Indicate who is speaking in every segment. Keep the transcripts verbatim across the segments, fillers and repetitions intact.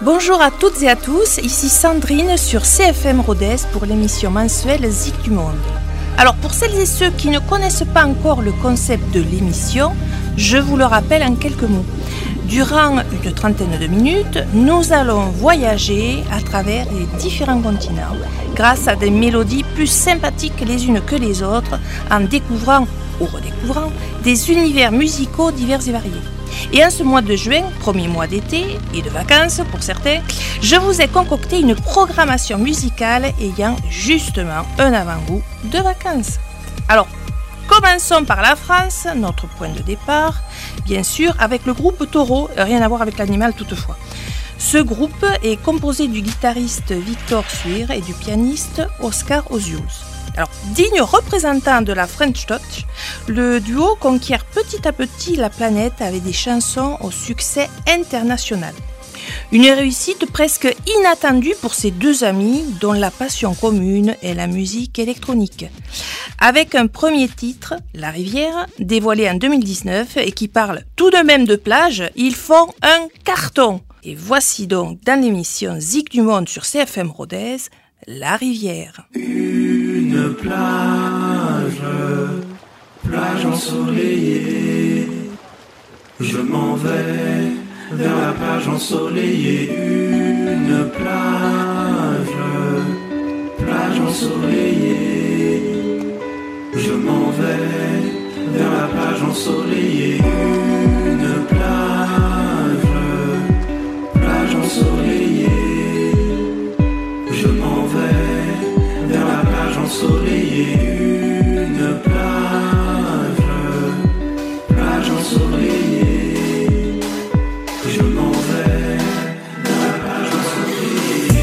Speaker 1: Bonjour à toutes et à tous, ici Sandrine sur C F M Rodez pour l'émission mensuelle Zik du Monde. Alors pour celles et ceux qui ne connaissent pas encore le concept de l'émission, je vous le rappelle en quelques mots. Durant une trentaine de minutes, nous allons voyager à travers les différents continents grâce à des mélodies plus sympathiques les unes que les autres en découvrant ou redécouvrant des univers musicaux divers et variés. Et en ce mois de juin, premier mois d'été et de vacances pour certains, je vous ai concocté une programmation musicale ayant justement un avant-goût de vacances. Alors, commençons par la France, notre point de départ, bien sûr, avec le groupe Taureau, rien à voir avec l'animal toutefois. Ce groupe est composé du guitariste Victor Suir et du pianiste Oscar Ozius. Alors, digne représentant de la French Touch, le duo conquiert petit à petit la planète avec des chansons au succès international. Une réussite presque inattendue pour ces deux amis dont la passion commune est la musique électronique. Avec un premier titre, La Rivière, dévoilé en deux mille dix-neuf et qui parle tout de même de plage, ils font un carton. Et voici donc dans l'émission Zik du Monde sur C F M Rodez, La Rivière.
Speaker 2: Une plage, plage ensoleillée. Je m'en vais vers la plage ensoleillée. Une plage, plage ensoleillée. Je m'en vais vers la plage ensoleillée. Une plage, plage ensoleillée. Je m'en vais vers la plage ensoleillée. Une plage, plage ensoleillée. Je m'en vais vers la plage ensoleillée.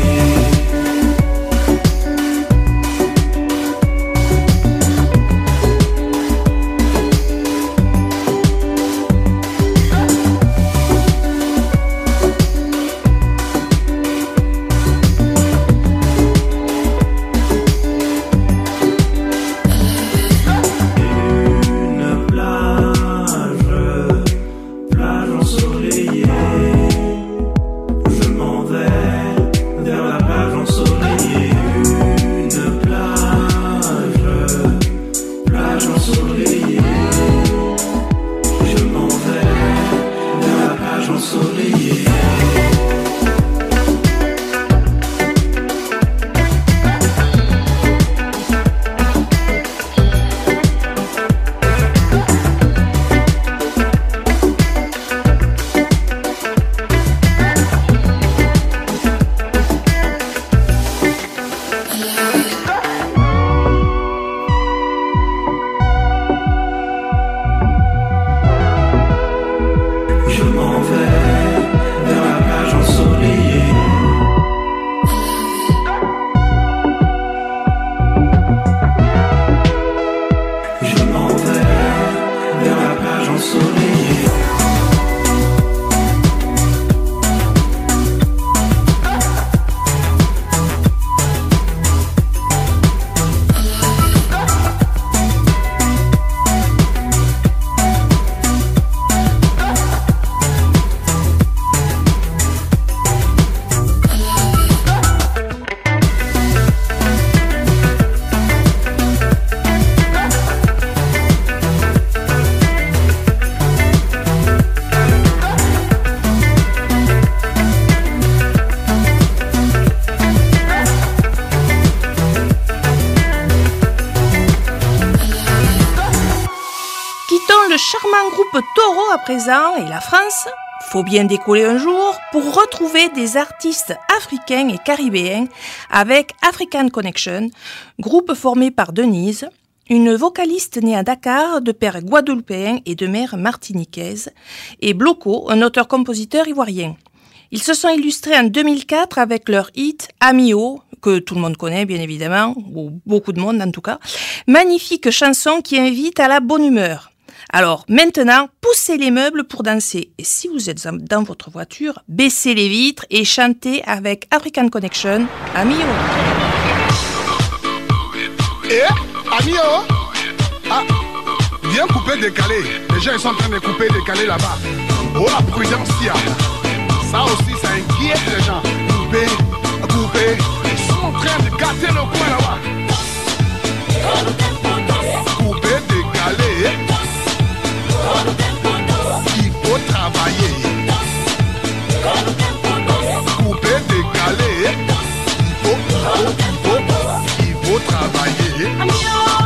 Speaker 1: Le charmant groupe Taureau à présent et la France, faut bien décoller un jour pour retrouver des artistes africains et caribéens avec African Connection, groupe formé par Denise, une vocaliste née à Dakar de père guadeloupéen et de mère martiniquaise, et Bloco, un auteur-compositeur ivoirien. Ils se sont illustrés en deux mille quatre avec leur hit Amio, que tout le monde connaît bien évidemment, ou beaucoup de monde en tout cas, magnifique chanson qui invite à la bonne humeur. Alors maintenant, poussez les meubles pour danser. Et si vous êtes dans votre voiture, baissez les vitres et chantez avec African Connection, Amio.
Speaker 3: Eh, Amio, ah, viens couper, décaler. Les gens ils sont en train de couper, décaler là-bas. Oh la prudence, ça aussi, ça inquiète les gens. Coupé, coupé, ils sont en train de gâter le coin là-bas. Coupé, décalé, il faut travailler. Coupé, décalé, il faut, il faut, il faut, il faut travailler.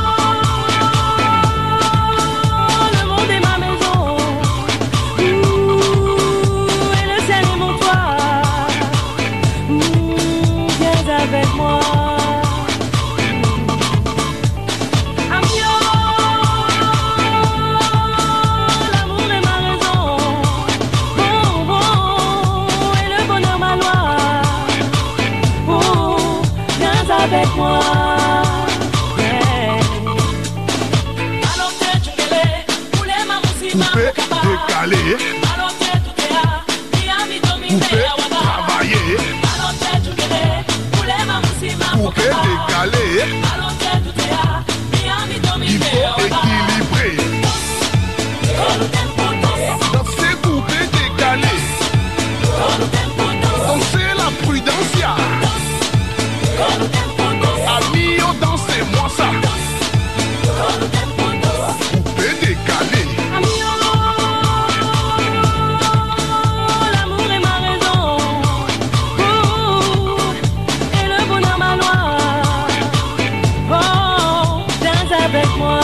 Speaker 4: Avec moi,
Speaker 3: coupé, décalé, coupé, travailler, coupé, décalé, il faut équilibrer. Danser, coupé, décalé, danser la prudencia. Amio, dansez-moi ça. Coupé, décalé.
Speaker 4: L'amour est ma raison, oh, et le bonheur ma loi. Oh, danse avec moi.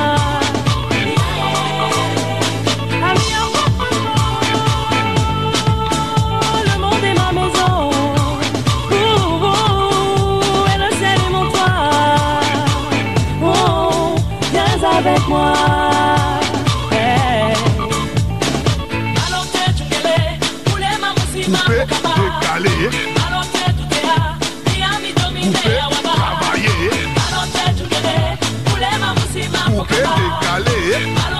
Speaker 4: Le monde est ma maison. Avec moi, hey.
Speaker 3: Coupé, décalé, coupé, travailler, coupé, décalé,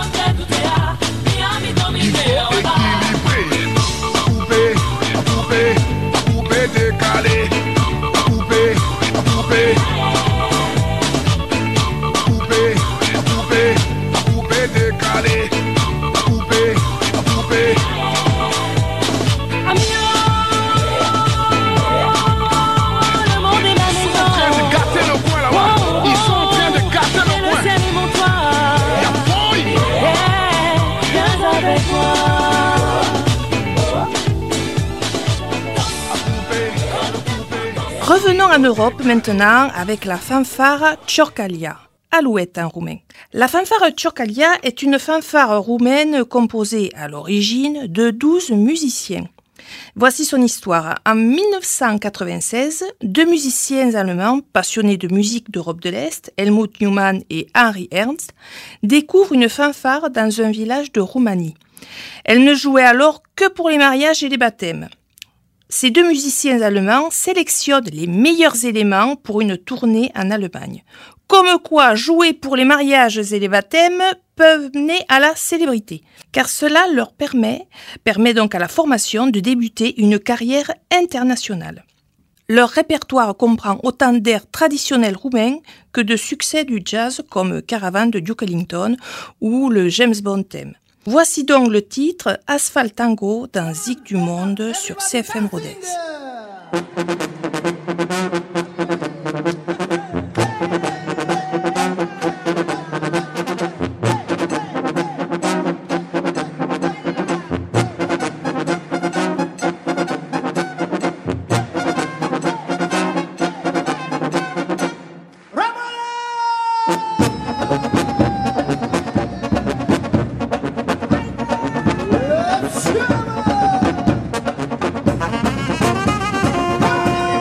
Speaker 3: il faut équilibrer. Coupé, coupé, coupé, décalé, coupé, coupé. Décalé, coupé, coupé.
Speaker 4: Le monde est ma maison.
Speaker 3: Ils sont en train de gâter le coin là-bas. Ils sont en train de gâter le
Speaker 4: Et le
Speaker 3: coin.
Speaker 4: ciel est mon toit.
Speaker 3: Y'a fouille.
Speaker 4: Yeah, danse avec moi.
Speaker 1: Revenons en Europe maintenant avec la fanfare Ciorcalia. Alouette en roumain. La fanfare Ciorcalia est une fanfare roumaine composée à l'origine de douze musiciens. Voici son histoire. En dix-neuf cent quatre-vingt-seize, deux musiciens allemands passionnés de musique d'Europe de l'Est, Helmut Neumann et Henry Ernst, découvrent une fanfare dans un village de Roumanie. Elle ne jouait alors que pour les mariages et les baptêmes. Ces deux musiciens allemands sélectionnent les meilleurs éléments pour une tournée en Allemagne. Comme quoi, jouer pour les mariages et les baptêmes peuvent mener à la célébrité, car cela leur permet, permet donc à la formation de débuter une carrière internationale. Leur répertoire comprend autant d'airs traditionnels roumains que de succès du jazz comme Caravan de Duke Ellington ou le James Bond theme. Voici donc le titre Asphalt Tango dans Zik du Monde sur C F M Rodez.
Speaker 5: Let's go!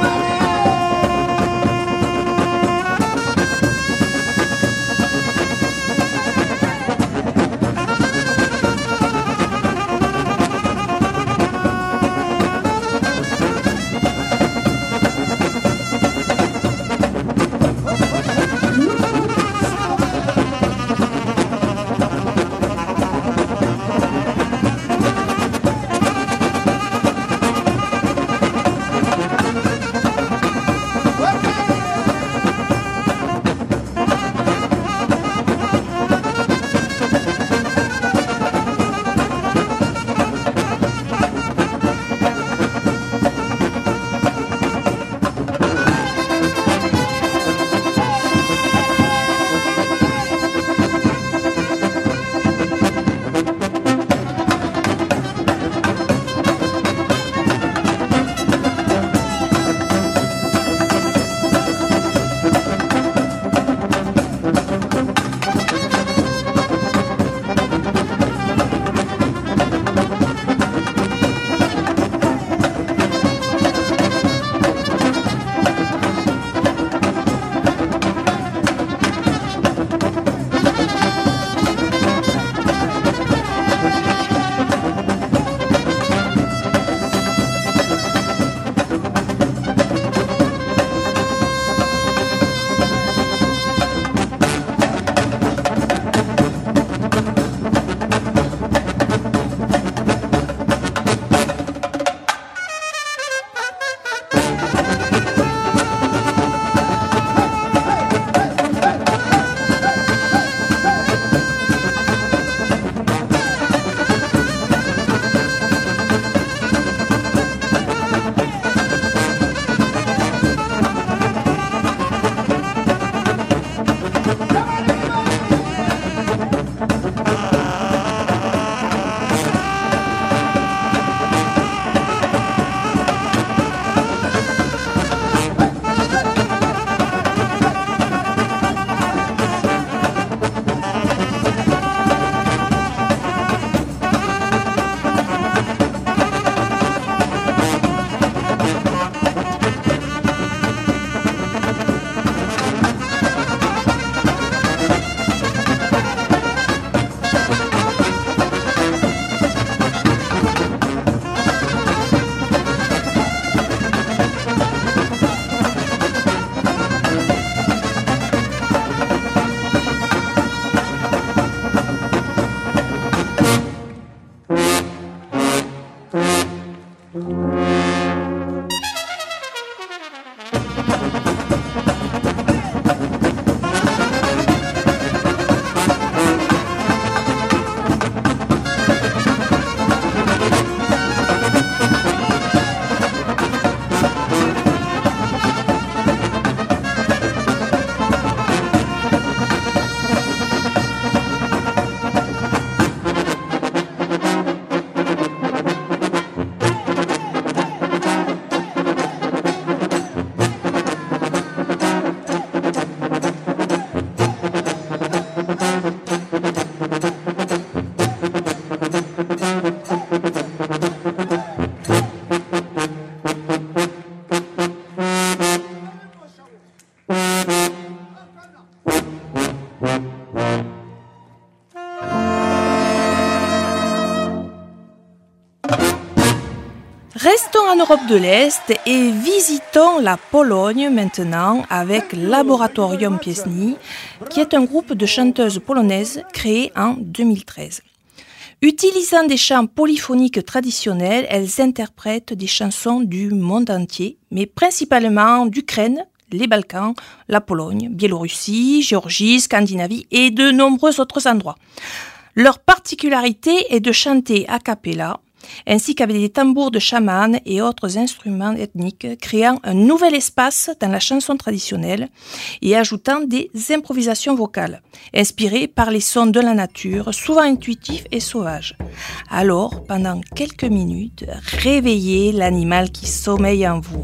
Speaker 1: Restons en Europe de l'Est et visitons la Pologne maintenant avec Laboratorium Pieśni, qui est un groupe de chanteuses polonaises créé en deux mille treize. Utilisant des chants polyphoniques traditionnels, elles interprètent des chansons du monde entier, mais principalement d'Ukraine, les Balkans, la Pologne, Biélorussie, Géorgie, Scandinavie et de nombreux autres endroits. Leur particularité est de chanter a cappella, ainsi qu'avec des tambours de chaman et autres instruments ethniques, créant un nouvel espace dans la chanson traditionnelle et ajoutant des improvisations vocales, inspirées par les sons de la nature, souvent intuitifs et sauvages. Alors, pendant quelques minutes, réveillez l'animal qui sommeille en vous.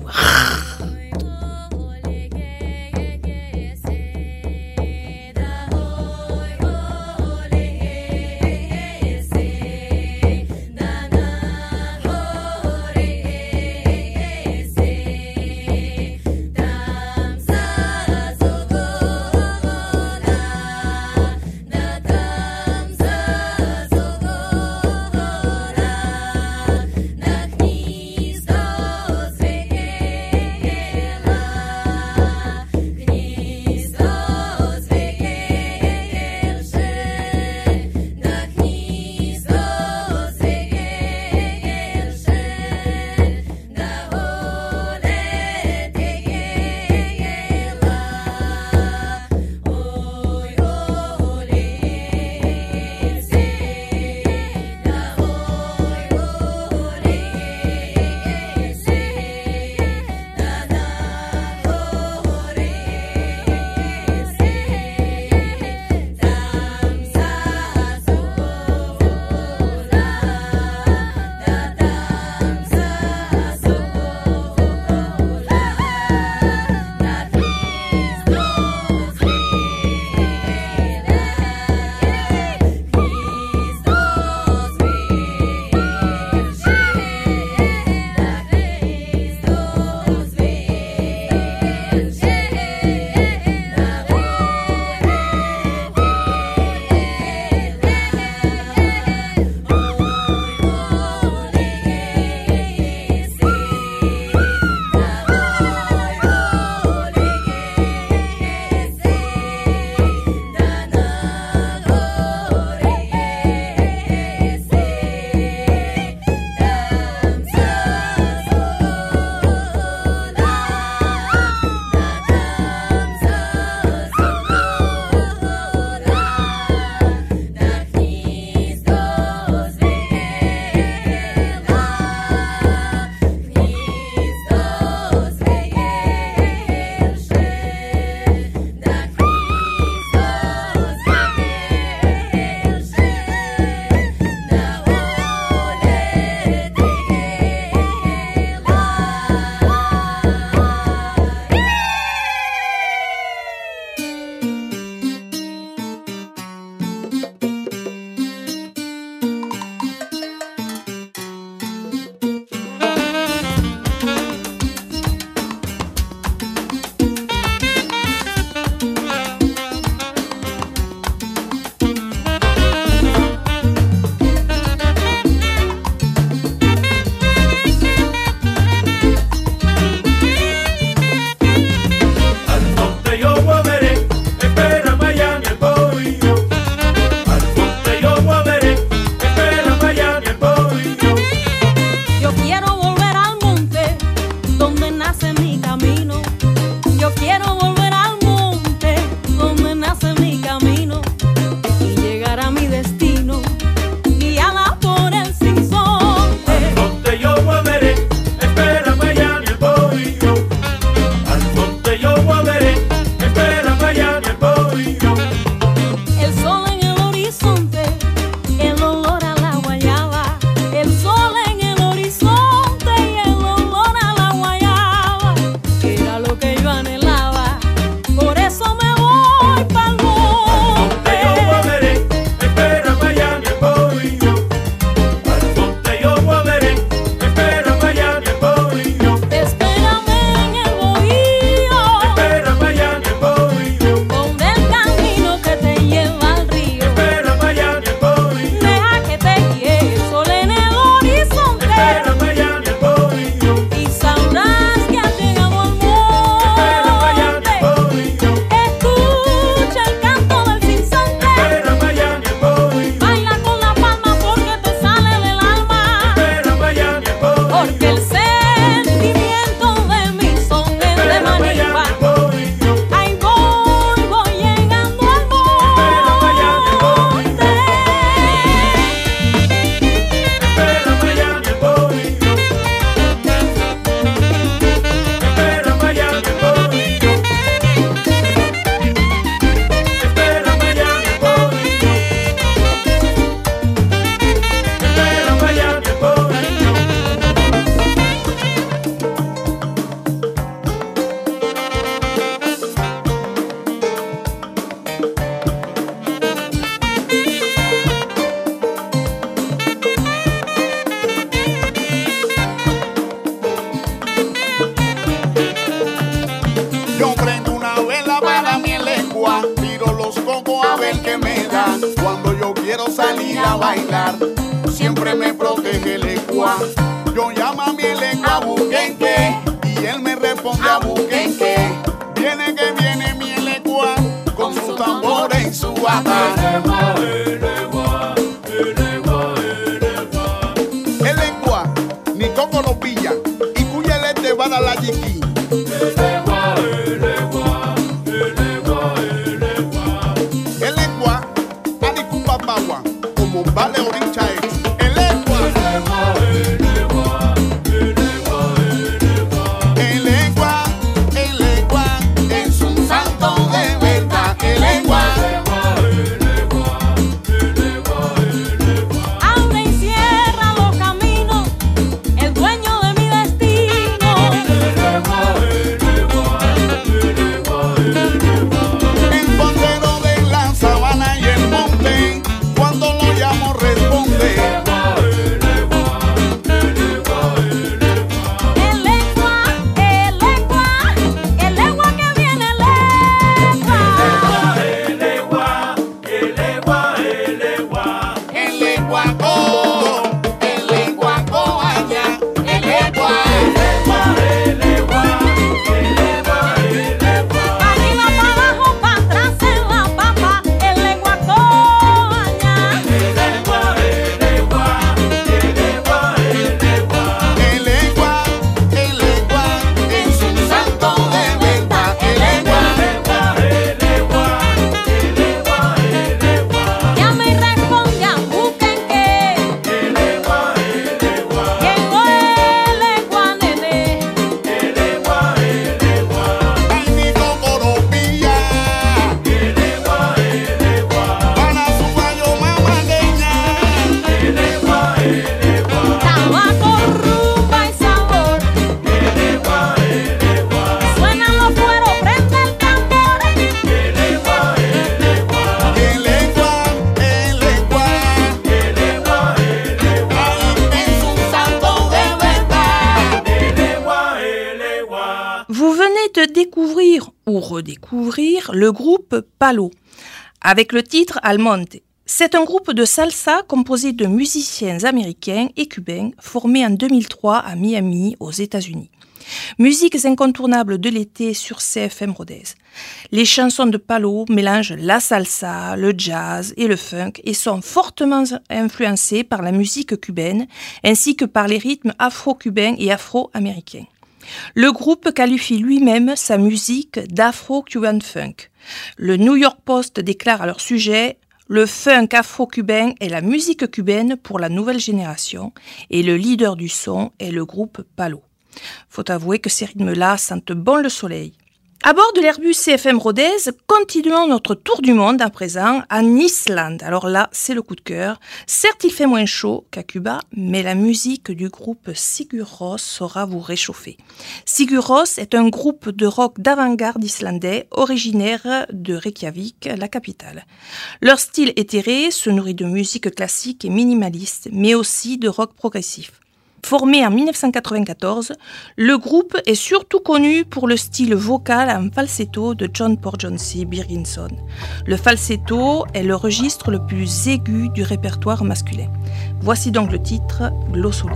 Speaker 5: Lo que yo anhelaba
Speaker 3: el que me da cuando yo quiero salir a bailar. Siempre me protege el ecua. Yo llamo a mi elecua buquenque y él me responde a buquenque. Viene que viene mi elecua con su tambor en su bata. Elecua, ni toco los pilla y cuya le te va a dar la yiqui. Elecua, adicupa bagua, como vale orincha es. Elecua, elecua, elecua, es un santo de verdad. Elecua,
Speaker 4: Abre y cierra los caminos, el dueño de mi destino.
Speaker 3: el bandero de la sabana y el monte, cuando lo llamo responde.
Speaker 4: El legua, el legua, el legua que viene legua.
Speaker 3: El ecuaco, el ecuaco allá, el ecua.
Speaker 4: Arriba, para abajo, para atrás en la papa, el legua coña.
Speaker 3: El ecua, el ecua, es un santo de verdad. El ecua,
Speaker 4: Llama y responde a buquenque. Llegó el legua, nene.
Speaker 3: ay mi cocoropilla, para su gallo mamagueña.
Speaker 4: Tabaco, rumba y sabor. Suenan los cueros, prende el tambor.
Speaker 3: El ecua, el ecua, ay, es un santo de verdad.
Speaker 1: Vous venez de découvrir ou redécouvrir le groupe Palo avec le titre Almonte. C'est un groupe de salsa composé de musiciens américains et cubains formé en deux mille trois à Miami, aux États-Unis. Musiques incontournables de l'été sur C F M Rodez. Les chansons de Palo mélangent la salsa, le jazz et le funk et sont fortement influencées par la musique cubaine ainsi que par les rythmes afro-cubains et afro-américains. Le groupe qualifie lui-même sa musique d'afro-cuban funk. Le New York Post déclare à leur sujet « Le funk afro-cubain est la musique cubaine pour la nouvelle génération et le leader du son est le groupe Palo ». Faut avouer que ces rythmes-là sentent bon le soleil. À bord de l'Airbus C F M Rodez, continuons notre tour du monde à présent en Islande. Alors là, c'est le coup de cœur. Certes, il fait moins chaud qu'à Cuba, mais la musique du groupe Sigur Rós saura vous réchauffer. Sigur Rós est un groupe de rock d'avant-garde islandais originaire de Reykjavik, la capitale. Leur style éthéré se nourrit de musique classique et minimaliste, mais aussi de rock progressif. Formé en dix-neuf cent quatre-vingt-quatorze, le groupe est surtout connu pour le style vocal en falsetto de John Porgency Birginson. Le falsetto est le registre le plus aigu du répertoire masculin. Voici donc le titre Glossoli.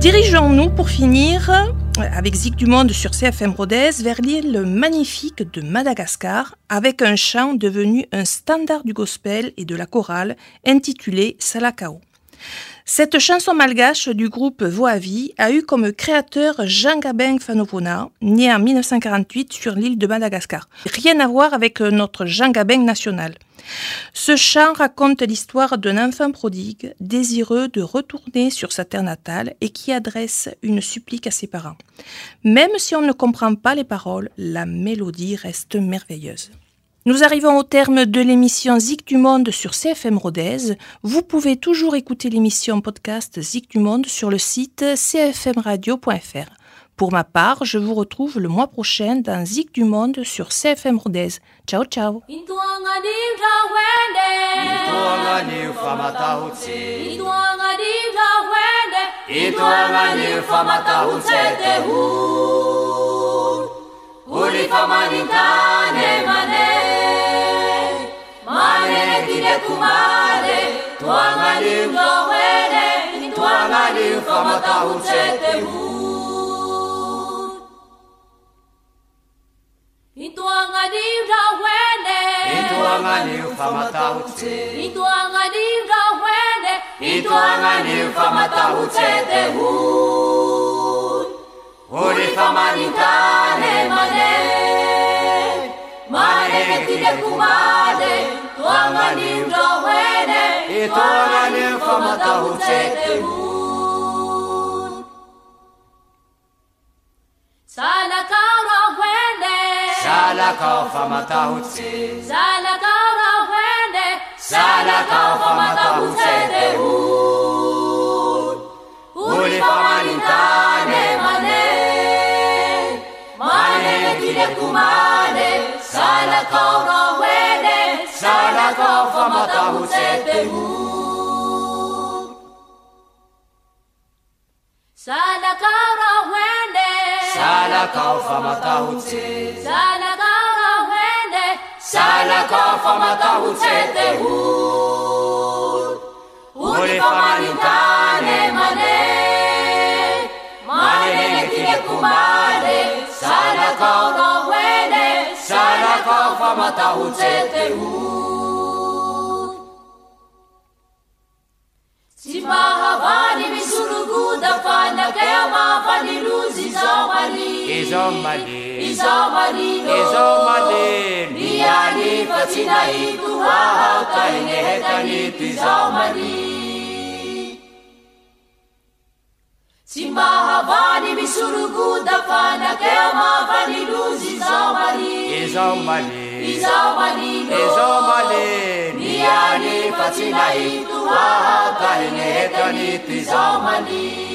Speaker 1: Dirigeons-nous pour finir avec Zik du Monde sur C F M Rodez vers l'île magnifique de Madagascar avec un chant devenu un standard du gospel et de la chorale intitulé Salakao. Cette chanson malgache du groupe Voavi a eu comme créateur Jean Gabin Fanovona, né en mille neuf cent quarante-huit sur l'île de Madagascar. Rien à voir avec notre Jean Gabin national. Ce chant raconte l'histoire d'un enfant prodigue, désireux de retourner sur sa terre natale et qui adresse une supplique à ses parents. Même si on ne comprend pas les paroles, la mélodie reste merveilleuse. Nous arrivons au terme de l'émission Zik du Monde sur C F M Rodez. Vous pouvez toujours écouter l'émission podcast Zik du Monde sur le site c f m radio point f r. Pour ma part, je vous retrouve le mois prochain dans Zik du Monde sur C F M Rodez. Ciao, ciao.
Speaker 5: Uli famanitane mane, mane tine kumane, tuanga limdo wene, tuanga lim famata utsete hu. Tuanga limdo wene, tuanga lim famata utsete, tuanga limdo wene, tuanga lim famata utsete hu. Uri famanitane mane, mane tine kumane, tuanga limdo wene, tuanga lim famata utsete hu. Salakao wene, salakao famata utsete, salakao wene, salakao famata utsete hu. Uri famanitane mane, kumane, salakao no wene, salakao famata utsete hu. Salakao no wene, salakao famata utsete, salakao no wene, salakao famata utsete hu. Uli famanitane mane, mane tine kumane, salakao no wene, salakao famata utsete hu. Simahavani misuruguda fana kaya mafani luzi izomali, izomali, izomali, izomali. Niani fatina itu hahata inehetani tu izomali. Simahavani misuruguda fana kaya mafani luzi izomali, izomali, izomali, izomali. Niani fatina itu hahata inehetani tu izomali.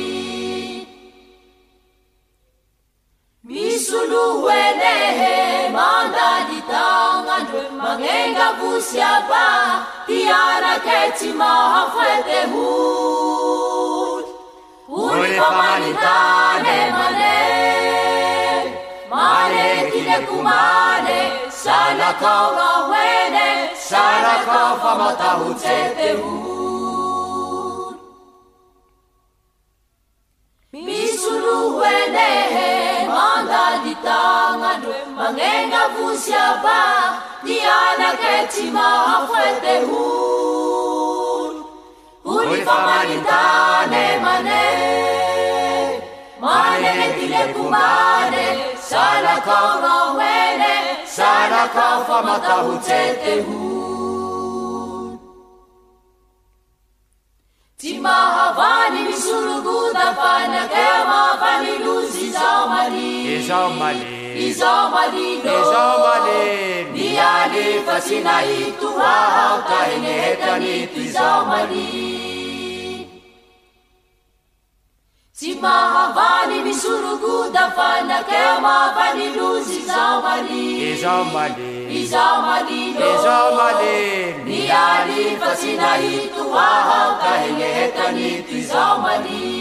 Speaker 5: Misulu wenehe manda di tangan mangenga busiaba tiara keti mahafete hud. Uli famanitane mane, mane tine kumane, salakao no wene, salakao famata utsete hud. Misulu wenehe manda di tangan mangenga busiaba tiara keti mahafete hud. Uli famanitane mane, mane tine kumane, salakao no wene, salakao famata utsete hu. Timahavani misuruguda fana kaya mafani luzi izomali, izomali, izomali, izomali. Niani fasina itu hahata inehetani tu izomali. Simahavani misuruguda fana kaya mafani luzi izomali, izomali, izomali, izomali. Niani fasina itu hahata inehetani tu izomali.